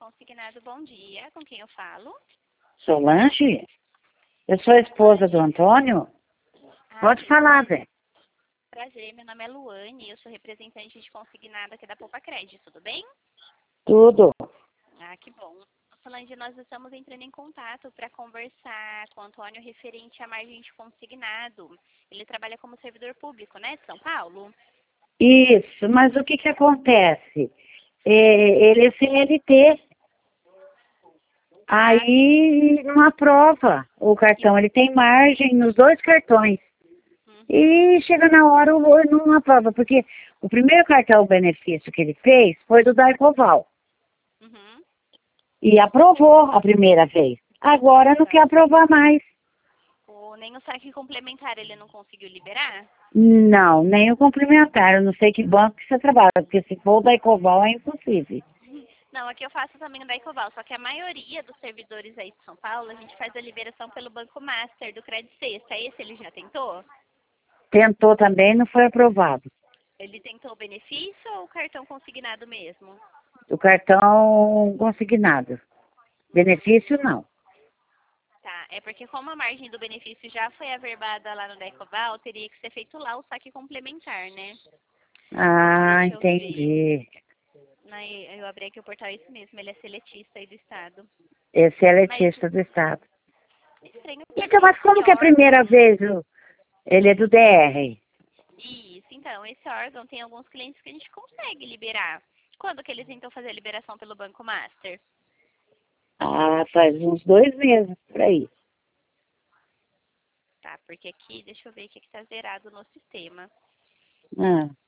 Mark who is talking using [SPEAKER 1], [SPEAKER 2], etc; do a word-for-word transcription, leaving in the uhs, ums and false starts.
[SPEAKER 1] Consignado, bom dia. Com quem eu falo?
[SPEAKER 2] Solange? Eu sou a esposa do Antônio.
[SPEAKER 1] Ah,
[SPEAKER 2] Pode
[SPEAKER 1] sim.
[SPEAKER 2] falar, Zé.
[SPEAKER 1] Prazer, meu nome é Luane, eu sou representante de consignado aqui da Poupa Crédito, tudo bem?
[SPEAKER 2] Tudo.
[SPEAKER 1] Ah, que bom. Solange, nós estamos entrando em contato para conversar com o Antônio referente à margem de consignado. Ele trabalha como servidor público, né, de São Paulo?
[SPEAKER 2] Isso, mas o que que acontece? É, ele é C L T. Aí não aprova o cartão. Ele tem margem nos dois cartões.
[SPEAKER 1] Uhum.
[SPEAKER 2] E chega na hora o não aprova, porque o primeiro cartão benefício que ele fez foi do Daicoval.
[SPEAKER 1] Uhum.
[SPEAKER 2] E aprovou a primeira vez. Agora não quer aprovar mais.
[SPEAKER 1] O, nem o saque complementar ele não conseguiu liberar?
[SPEAKER 2] Não, nem o complementar. Eu não sei que banco que você trabalha, porque se for o Daicoval é impossível.
[SPEAKER 1] Não, aqui eu faço também o da Ecoval, só que a maioria dos servidores aí de São Paulo, a gente faz a liberação pelo Banco Master do Credit Sexta. Esse ele já tentou?
[SPEAKER 2] Tentou também, não foi aprovado.
[SPEAKER 1] Ele tentou o benefício ou o cartão consignado mesmo?
[SPEAKER 2] O cartão consignado. Benefício, não.
[SPEAKER 1] Tá, é porque como a margem do benefício já foi averbada lá no Decoval, teria que ser feito lá o saque complementar, né?
[SPEAKER 2] Ah,
[SPEAKER 1] Deixa eu ver.
[SPEAKER 2] entendi.
[SPEAKER 1] Na- Eu abri aqui o portal, é isso mesmo, ele é seletista aí do Estado.
[SPEAKER 2] Esse é
[SPEAKER 1] Mas
[SPEAKER 2] letista do Estado.
[SPEAKER 1] é estranho porque
[SPEAKER 2] Então, mas
[SPEAKER 1] esse
[SPEAKER 2] como que é a primeira
[SPEAKER 1] órgão...
[SPEAKER 2] vez o- ele é do D R?
[SPEAKER 1] Isso, então, esse órgão tem alguns clientes que a gente consegue liberar. Quando que eles tentam fazer a liberação pelo Banco Master?
[SPEAKER 2] Ah, faz uns dois meses por aí.
[SPEAKER 1] Tá, porque aqui, deixa eu ver o que está zerado no sistema.
[SPEAKER 2] Ah.